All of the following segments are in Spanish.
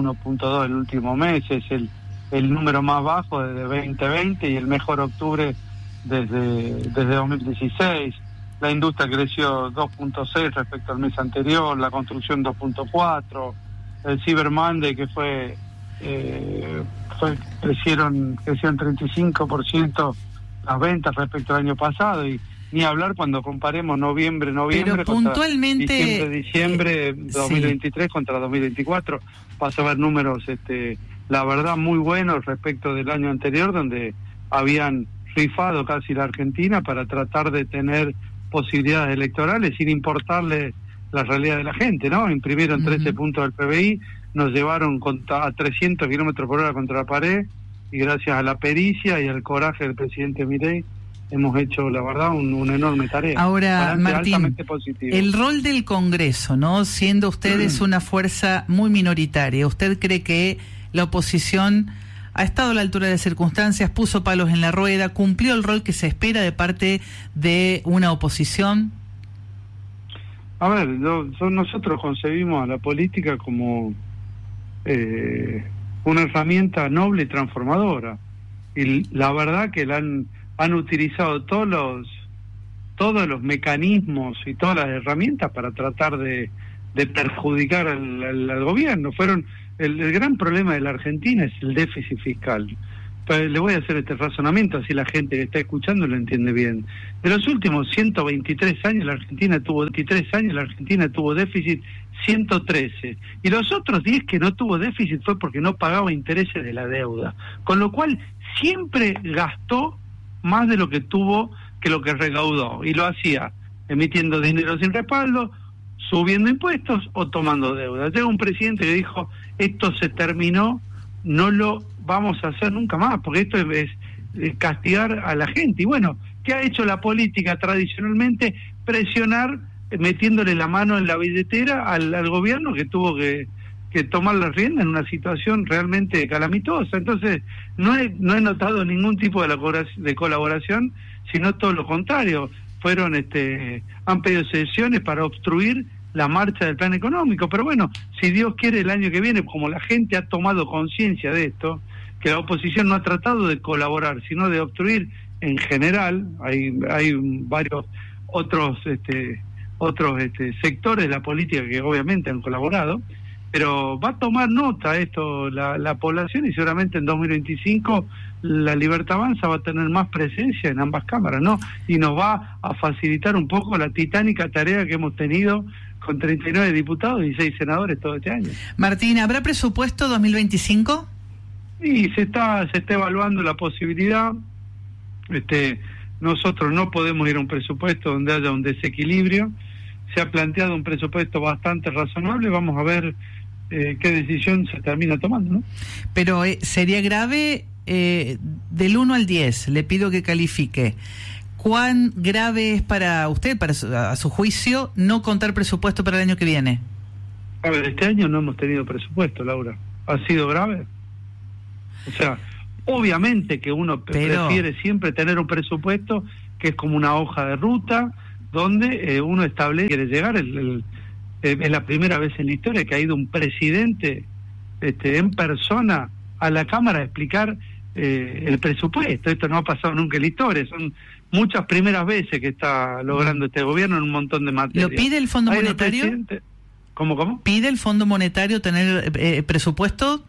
1.2 el último mes, es el número más bajo desde 2020 y el mejor octubre desde 2016. La industria creció 2.6 respecto al mes anterior, la construcción 2.4, el Cyber Monday que crecieron 35% las ventas respecto al año pasado, y ni hablar cuando comparemos noviembre pero puntualmente diciembre 2023 sí, contra 2024 vas a ver números la verdad muy buenos respecto del año anterior, donde habían rifado casi la Argentina para tratar de tener posibilidades electorales sin importarle la realidad de la gente, ¿no? Imprimieron 13 puntos del PBI, nos llevaron a 300 kilómetros por hora contra la pared, y gracias a la pericia y al coraje del presidente Milei hemos hecho, la verdad, una enorme tarea. Ahora, Martín, el rol del Congreso, ¿no? Siendo ustedes una fuerza muy minoritaria, ¿usted cree que la oposición ha estado a la altura de las circunstancias, puso palos en la rueda, cumplió el rol que se espera de parte de una oposición? A ver, nosotros concebimos a la política como una herramienta noble y transformadora, y la verdad que han utilizado todos los mecanismos y todas las herramientas para tratar de perjudicar al gobierno. El gran problema de la Argentina es el déficit fiscal. Pero le voy a hacer este razonamiento, así la gente que está escuchando lo entiende bien. De los últimos 123 años la Argentina tuvo déficit 113, y los otros 10 que no tuvo déficit fue porque no pagaba intereses de la deuda, con lo cual siempre gastó más de lo que tuvo que lo que recaudó, y lo hacía emitiendo dinero sin respaldo, subiendo impuestos o tomando deuda. Llega un presidente que dijo: esto se terminó, no lo vamos a hacer nunca más, porque esto es castigar a la gente. Y bueno, ¿qué ha hecho la política tradicionalmente? Presionar, metiéndole la mano en la billetera al gobierno, que tuvo que tomar la rienda en una situación realmente calamitosa. Entonces no he notado ningún tipo de colaboración, sino todo lo contrario. Han pedido sesiones para obstruir la marcha del plan económico. Pero bueno, si Dios quiere, el año que viene, como la gente ha tomado conciencia de esto, que la oposición no ha tratado de colaborar, sino de obstruir en general, hay varios otros sectores de la política que obviamente han colaborado, pero va a tomar nota esto la población, y seguramente en 2025 la Libertad Avanza va a tener más presencia en ambas cámaras, ¿no? Y nos va a facilitar un poco la titánica tarea que hemos tenido con 39 diputados y 6 senadores todo este año. Martín, ¿habrá presupuesto 2025? Y se está evaluando la posibilidad. Nosotros no podemos ir a un presupuesto donde haya un desequilibrio. Se ha planteado un presupuesto bastante razonable, vamos a ver qué decisión se termina tomando, ¿no? Pero sería grave, del 1 al 10, le pido que califique. ¿Cuán grave es para usted, a su juicio, no contar presupuesto para el año que viene? A ver, este año no hemos tenido presupuesto, Laura. ¿Ha sido grave? O sea, obviamente que uno prefiere siempre tener un presupuesto que es como una hoja de ruta, donde uno establece, quiere llegar. Es la primera vez en la historia que ha ido un presidente en persona a la Cámara a explicar el presupuesto. Esto no ha pasado nunca en la historia. Son muchas primeras veces que está logrando este gobierno en un montón de materias. ¿Lo pide el Fondo Monetario? ¿Cómo? ¿Pide el Fondo Monetario tener presupuesto?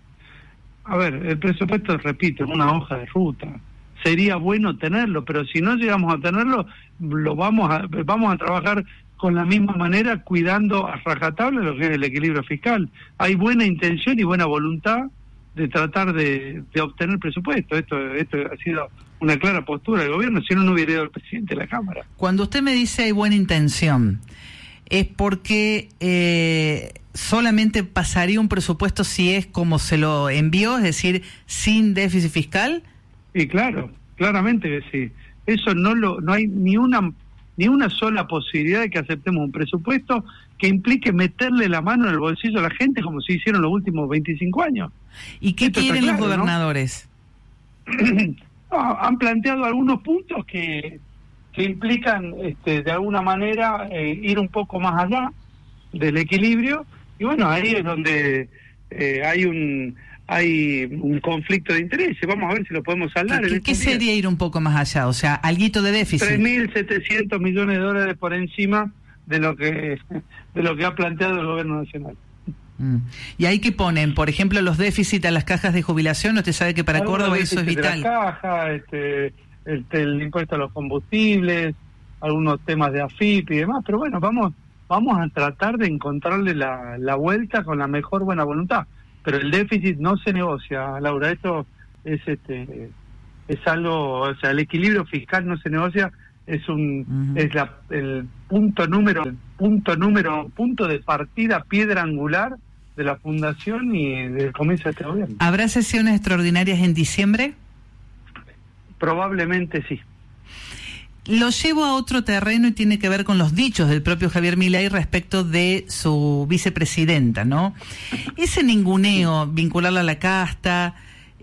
A ver, el presupuesto, repito, es una hoja de ruta. Sería bueno tenerlo, pero si no llegamos a tenerlo, vamos a trabajar con la misma manera, cuidando a rajatabla lo que es el equilibrio fiscal. Hay buena intención y buena voluntad de tratar de obtener presupuesto. Esto ha sido una clara postura del gobierno, si no hubiera ido el presidente de la Cámara. Cuando usted me dice hay buena intención, ¿es porque solamente pasaría un presupuesto si es como se lo envió, es decir, sin déficit fiscal? Y claro, claramente que sí. Eso no hay ni una sola posibilidad de que aceptemos un presupuesto que implique meterle la mano en el bolsillo a la gente, como se hicieron los últimos 25 años. ¿Y qué quieren los gobernadores? ¿No? Han planteado algunos puntos que implican de alguna manera ir un poco más allá del equilibrio, y bueno, ahí es donde hay un conflicto de intereses. Vamos a ver si lo podemos saldar. ¿Qué sería ir un poco más allá? O sea, alguito de déficit. 3.700 millones de dólares por encima de lo que ha planteado el gobierno nacional. ¿Y ahí qué ponen? Por ejemplo, los déficits a las cajas de jubilación. Usted sabe que para Córdoba eso es vital. La caja, el impuesto a los combustibles, algunos temas de AFIP y demás, pero bueno, vamos a tratar de encontrarle la vuelta con la mejor buena voluntad. Pero el déficit no se negocia, Laura. Esto es algo, o sea, el equilibrio fiscal no se negocia. Es el punto de partida, piedra angular de la fundación y del comienzo de este gobierno. ¿Habrá sesiones extraordinarias en diciembre? Probablemente sí. Lo llevo a otro terreno y tiene que ver con los dichos del propio Javier Milei respecto de su vicepresidenta, ¿no? Ese ninguneo, vincularla a la casta,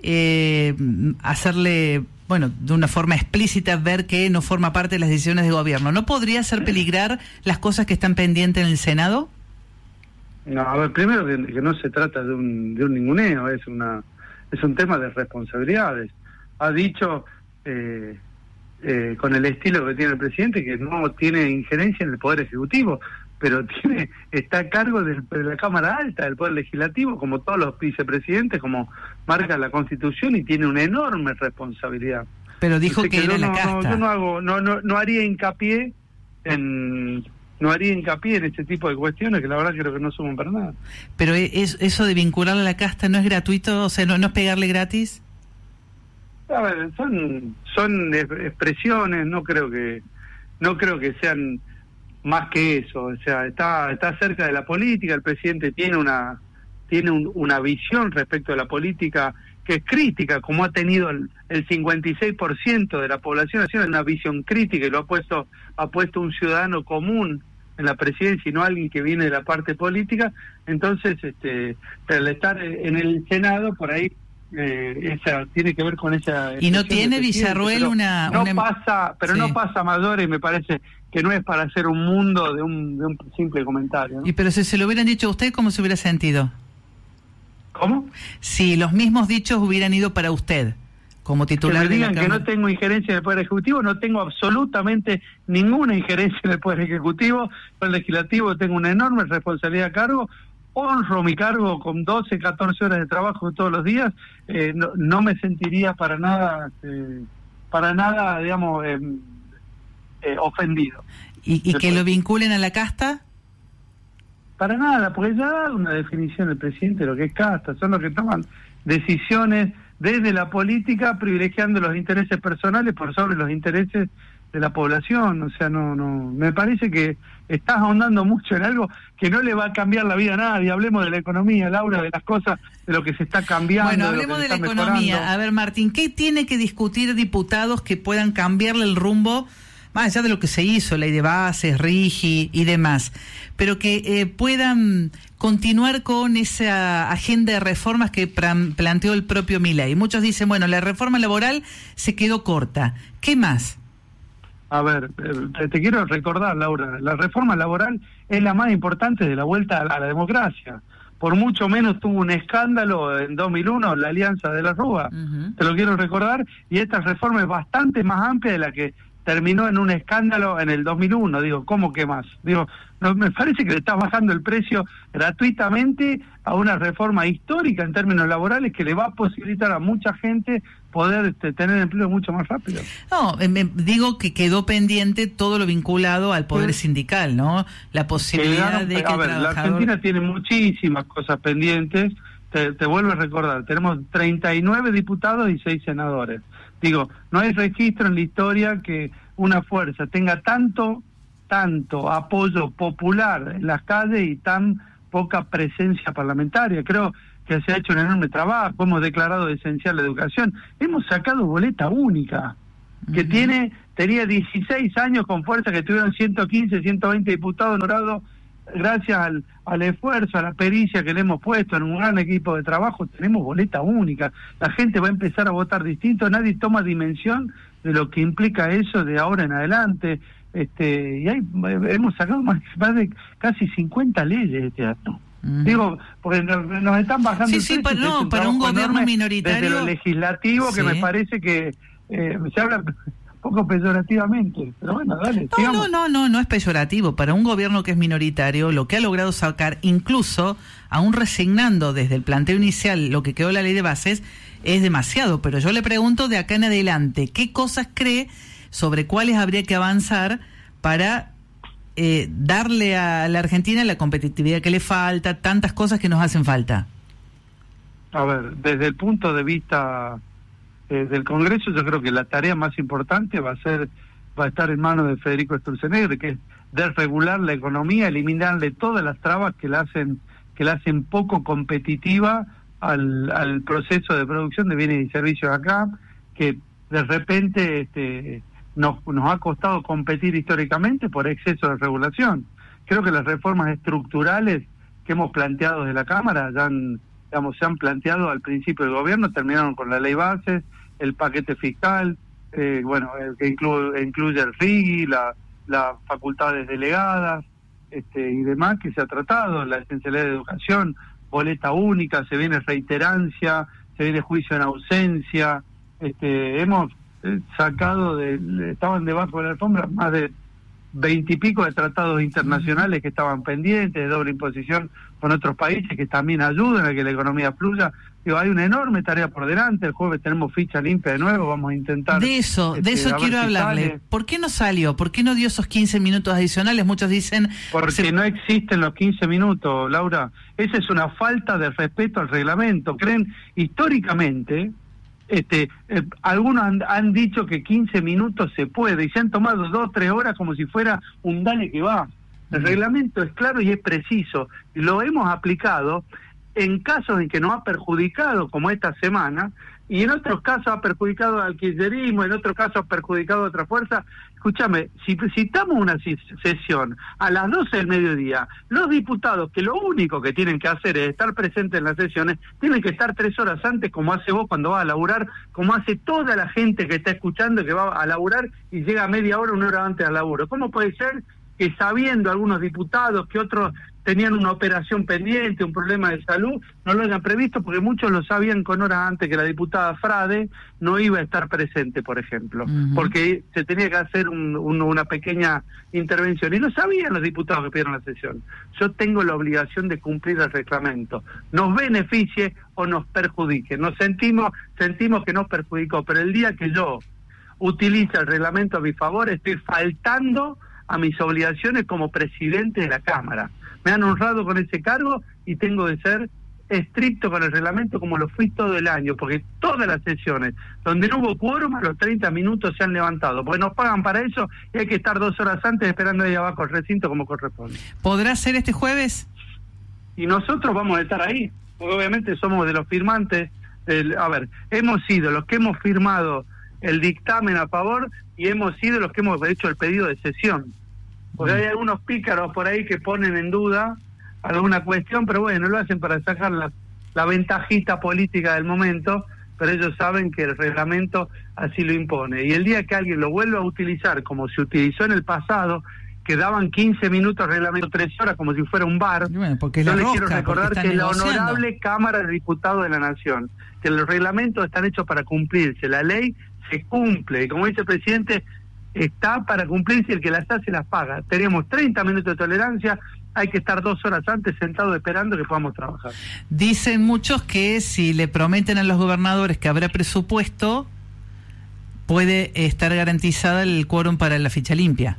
hacerle, bueno, de una forma explícita ver que no forma parte de las decisiones de gobierno, ¿no podría hacer peligrar las cosas que están pendientes en el Senado? No, a ver, primero que no se trata de un ninguneo, es un tema de responsabilidades. Ha dicho con el estilo que tiene el presidente que no tiene injerencia en el Poder Ejecutivo, pero está a cargo de la Cámara Alta del Poder Legislativo, como todos los vicepresidentes, como marca la Constitución, y tiene una enorme responsabilidad. Pero dijo que era la casta. Yo no haría hincapié en este tipo de cuestiones, que la verdad creo que no suman para nada. Pero eso de vincularle a la casta no es gratuito, o sea, no es pegarle gratis. A ver, son expresiones, no creo que sean más que eso. O sea, está cerca de la política. El presidente tiene una visión respecto a la política que es crítica, como ha tenido el 56% de la población nacional, una visión crítica, y lo ha puesto un ciudadano común en la presidencia y no alguien que viene de la parte política. Entonces, al estar en el Senado, por ahí tiene que ver con esa. Y no tiene Villarruel no pasa mayores, me parece que no es para hacer un mundo de un simple comentario, ¿no? Y pero si se lo hubieran dicho a usted, ¿cómo se hubiera sentido? ¿Cómo? Si los mismos dichos hubieran ido para usted como titular. Que me digan que no tengo injerencia en el Poder Ejecutivo. No tengo absolutamente ninguna injerencia en el Poder Ejecutivo. En el Legislativo tengo una enorme responsabilidad a cargo. Honro mi cargo con 12, 14 horas de trabajo todos los días. No me sentiría para nada, digamos, ofendido. ¿Y que lo vinculen a la casta? Para nada, porque ya ha dado una definición el presidente de lo que es casta. Son los que toman decisiones desde la política, privilegiando los intereses personales por sobre los intereses de la población. O sea, no, me parece que estás ahondando mucho en algo que no le va a cambiar la vida a nadie. Hablemos de la economía, Laura, de las cosas, de lo que se está cambiando. Bueno, hablemos de la economía. Mejorando. A ver, Martín, ¿qué tiene que discutir diputados que puedan cambiarle el rumbo, más allá de lo que se hizo, ley de bases, RIGI y demás, pero que puedan continuar con esa agenda de reformas que planteó el propio Milei? Muchos dicen, bueno, la reforma laboral se quedó corta. ¿Qué más? A ver, te quiero recordar, Laura, la reforma laboral es la más importante de la vuelta a la democracia. Por mucho menos tuvo un escándalo en 2001, la Alianza de la Rúa. Te lo quiero recordar, y esta reforma es bastante más amplia de la que terminó en un escándalo en el 2001. Digo, ¿cómo que más? Digo, no, me parece que le estás bajando el precio gratuitamente a una reforma histórica en términos laborales que le va a posibilitar a mucha gente poder tener empleo mucho más rápido. No, digo que quedó pendiente todo lo vinculado al poder sindical, ¿no? La posibilidad de que a ver, la Argentina tiene muchísimas cosas pendientes. Te vuelvo a recordar, tenemos 39 diputados y 6 senadores. Digo, no hay registro en la historia que una fuerza tenga tanto apoyo popular en las calles y tan poca presencia parlamentaria. Creo que se ha hecho un enorme trabajo, hemos declarado esencial la educación, hemos sacado boleta única, que tenía 16 años con fuerza, que tuvieron 115, 120 diputados honorados. Gracias al esfuerzo, a la pericia que le hemos puesto en un gran equipo de trabajo, tenemos boleta única. La gente va a empezar a votar distinto, nadie toma dimensión de lo que implica eso de ahora en adelante. Y hemos sacado más de casi 50 leyes este año. Digo, porque nos están bajando para un gobierno minoritario desde lo legislativo, que me parece que se habla poco peyorativamente, pero bueno, dale. No es peyorativo. Para un gobierno que es minoritario, lo que ha logrado sacar, incluso aún resignando desde el planteo inicial lo que quedó la ley de bases, es demasiado. Pero yo le pregunto de acá en adelante, ¿qué cosas cree sobre cuáles habría que avanzar para darle a la Argentina la competitividad que le falta, tantas cosas que nos hacen falta? A ver, desde el punto de vista del Congreso, yo creo que la tarea más importante va a estar en manos de Federico Sturzenegger, que es desregular la economía, eliminarle todas las trabas que la hacen poco competitiva al proceso de producción de bienes y servicios acá, que de repente nos ha costado competir históricamente por exceso de regulación. Creo que las reformas estructurales que hemos planteado desde la Cámara se han planteado al principio del gobierno, terminaron con la ley bases, el paquete fiscal, el que incluye el RIGI, las facultades delegadas y demás que se ha tratado, la esencialidad de educación, boleta única, se viene reiterancia, se viene juicio en ausencia, hemos sacado estaban debajo de la alfombra más de 20 y pico de tratados internacionales que estaban pendientes, de doble imposición con otros países que también ayudan a que la economía fluya. Digo, hay una enorme tarea por delante. El jueves tenemos ficha limpia de nuevo, vamos a intentar... De eso quiero hablarle. ¿Por qué no salió? ¿Por qué no dio esos 15 minutos adicionales? Muchos dicen... Porque no existen los 15 minutos, Laura. Esa es una falta de respeto al reglamento. Creen, históricamente... algunos han dicho que 15 minutos se puede y se han tomado 2 o 3 horas como si fuera un dale que va. El reglamento es claro y es preciso. Lo hemos aplicado en casos en que nos ha perjudicado, como esta semana, y en otros casos ha perjudicado al kirchnerismo, en otros casos ha perjudicado a otra fuerza. Escúchame, si citamos una sesión a las 12 del mediodía, los diputados, que lo único que tienen que hacer es estar presentes en las sesiones, tienen que estar 3 horas antes, como hace vos cuando vas a laburar, como hace toda la gente que está escuchando que va a laburar y llega media hora, 1 hora antes al laburo. ¿Cómo puede ser que sabiendo algunos diputados que otros tenían una operación pendiente, un problema de salud, no lo hayan previsto? Porque muchos lo sabían con horas antes que la diputada Frade no iba a estar presente, por ejemplo, porque se tenía que hacer una pequeña intervención, y lo sabían los diputados que pidieron la sesión. Yo tengo la obligación de cumplir el reglamento, nos beneficie o nos perjudique. Nos sentimos que nos perjudicó, pero el día que yo utilice el reglamento a mi favor, estoy faltando a mis obligaciones como presidente de la Cámara. Me han honrado con ese cargo y tengo que ser estricto con el reglamento como lo fui todo el año, porque todas las sesiones donde no hubo quórum, a los 30 minutos se han levantado, porque nos pagan para eso y hay que estar 2 horas antes esperando ahí abajo el recinto como corresponde. ¿Podrá ser este jueves? Y nosotros vamos a estar ahí, porque obviamente somos de los firmantes. Hemos sido los que hemos firmado el dictamen a favor y hemos sido los que hemos hecho el pedido de sesión. Porque hay algunos pícaros por ahí que ponen en duda alguna cuestión, pero bueno, lo hacen para sacar la ventajita política del momento, pero ellos saben que el reglamento así lo impone. Y el día que alguien lo vuelva a utilizar como se utilizó en el pasado, que daban 15 minutos reglamento, 3 horas, como si fuera un bar, bueno, porque yo les quiero recordar que es la honorable Cámara de Diputados de la Nación, que los reglamentos están hechos para cumplirse, la ley se cumple, y como dice el presidente, está para cumplirse, el que las hace las paga. Tenemos 30 minutos de tolerancia, hay que estar 2 horas antes sentados esperando que podamos trabajar. Dicen muchos que si le prometen a los gobernadores que habrá presupuesto, puede estar garantizada el quórum para la ficha limpia.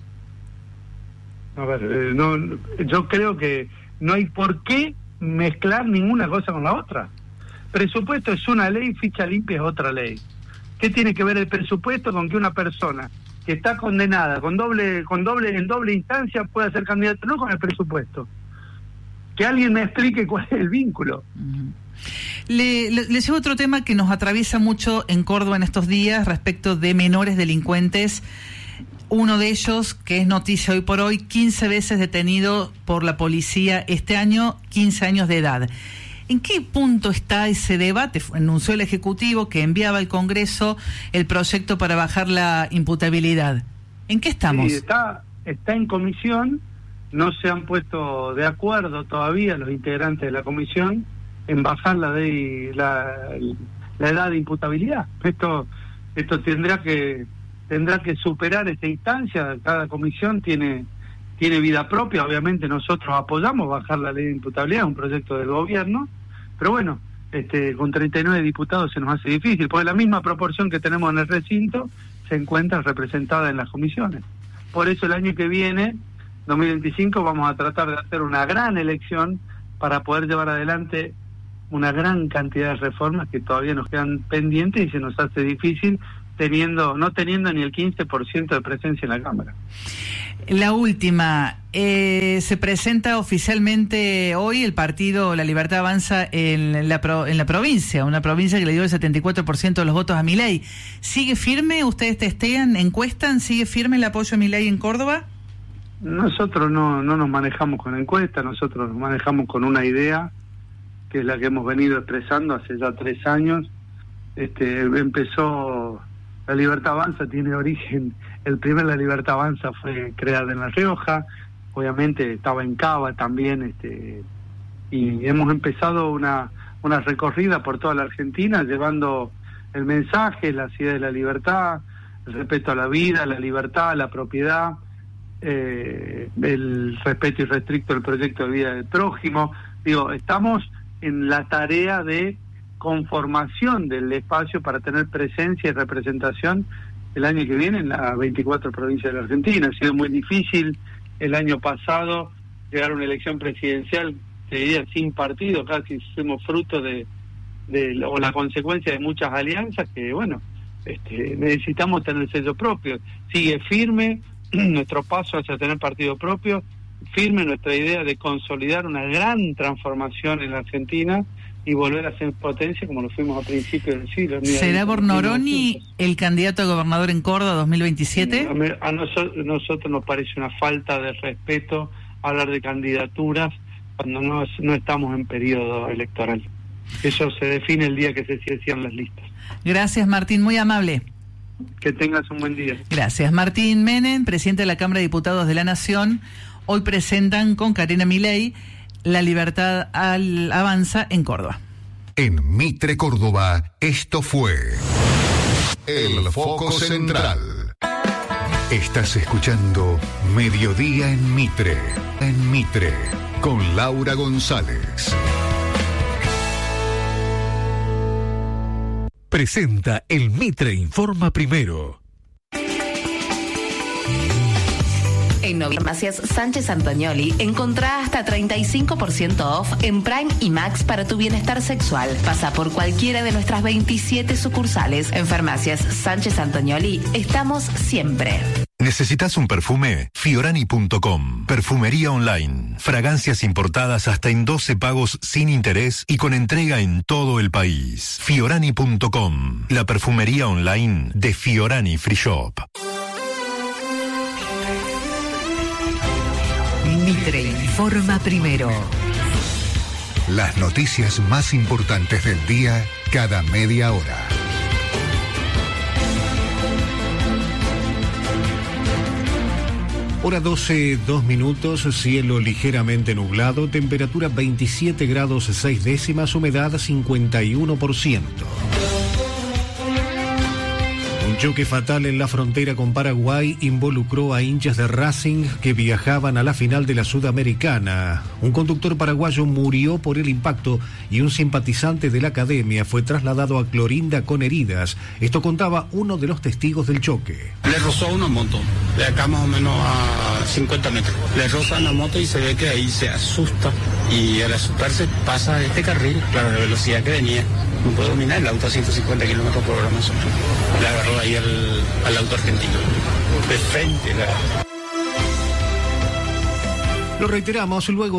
A ver, yo creo que no hay por qué mezclar ninguna cosa con la otra. Presupuesto es una ley, ficha limpia es otra ley. ¿Qué tiene que ver el presupuesto con que una persona que está condenada en doble instancia pueda ser candidato? No con el presupuesto. Que alguien me explique cuál es el vínculo. Le llevo otro tema que nos atraviesa mucho en Córdoba en estos días respecto de menores delincuentes. Uno de ellos, que es noticia hoy por hoy, 15 veces detenido por la policía este año, 15 años de edad. ¿En qué punto está ese debate? Anunció el Ejecutivo que enviaba al Congreso el proyecto para bajar la imputabilidad. ¿En qué estamos? Sí, está en comisión no se han puesto de acuerdo todavía los integrantes de la comisión en bajar la edad de imputabilidad. Esto tendrá que superar esta instancia. Cada comisión tiene vida propia. Obviamente nosotros apoyamos bajar la ley de imputabilidad, es un proyecto del gobierno, pero bueno, con 39 diputados se nos hace difícil, porque la misma proporción que tenemos en el recinto se encuentra representada en las comisiones. Por eso el año que viene, 2025, vamos a tratar de hacer una gran elección para poder llevar adelante una gran cantidad de reformas que todavía nos quedan pendientes y se nos hace difícil no teniendo ni el 15% de presencia en la Cámara. La última, se presenta oficialmente hoy el partido La Libertad Avanza en la provincia, una provincia que le dio el 74% de los votos a Milei. ¿Sigue firme? ¿Ustedes testean, encuestan? ¿Sigue firme el apoyo a Milei en Córdoba? Nosotros no nos manejamos con encuestas, nosotros nos manejamos con una idea, que es la que hemos venido expresando hace ya 3 años. Empezó La Libertad Avanza, tiene origen, La Libertad Avanza fue creada en La Rioja, obviamente estaba en Cava también, y hemos empezado una recorrida por toda la Argentina, llevando el mensaje, las ideas de la libertad, el respeto a la vida, la libertad, la propiedad, el respeto irrestricto del proyecto de vida del prójimo. Digo, estamos en la tarea de conformación del espacio para tener presencia y representación el año que viene en las 24 provincias de la Argentina. Ha sido muy difícil el año pasado llegar a una elección presidencial, te diría, sin partido, casi fuimos fruto o la consecuencia de muchas alianzas que, bueno, necesitamos tener sello propio. Sigue firme nuestro paso hacia tener partido propio, firme nuestra idea de consolidar una gran transformación en la Argentina y volver a ser potencia como lo fuimos a principios del siglo. ¿Será Bornoroni el candidato a gobernador en Córdoba 2027? A nosotros nos parece una falta de respeto hablar de candidaturas cuando no estamos en periodo electoral. Eso se define el día que se cierran las listas. Gracias, Martín, muy amable. Que tengas un buen día. Gracias. Martín Menem, presidente de la Cámara de Diputados de la Nación, hoy presentan con Karina Milei La Libertad Avanza en Córdoba. En Mitre, Córdoba, esto fue El Foco Central. Estás escuchando Mediodía en Mitre, con Laura González. Presenta El Mitre Informa Primero. En Farmacias Sánchez Antonioli encontrá hasta 35% off en Prime y Max para tu bienestar sexual. Pasa por cualquiera de nuestras 27 sucursales. En Farmacias Sánchez Antonioli estamos siempre. ¿Necesitas un perfume? Fiorani.com. Perfumería online. Fragancias importadas hasta en 12 pagos sin interés y con entrega en todo el país. Fiorani.com. La perfumería online de Fiorani Free Shop. Mitre informa primero. Las noticias más importantes del día cada media hora. Hora 12, 2 minutos, cielo ligeramente nublado, temperatura 27 grados 6 décimas, humedad 51%. Un choque fatal en la frontera con Paraguay involucró a hinchas de Racing que viajaban a la final de la Sudamericana. Un conductor paraguayo murió por el impacto y un simpatizante de la academia fue trasladado a Clorinda con heridas. Esto contaba uno de los testigos del choque. Le rozó una moto, de acá más o menos a 50 metros. Le roza una moto y se ve que ahí se asusta y al asustarse pasa de este carril, claro, la velocidad que venía. No puede dominar el auto a 150 kilómetros por hora más o menos. Le agarró ahí al auto argentino. De frente. Lo reiteramos luego.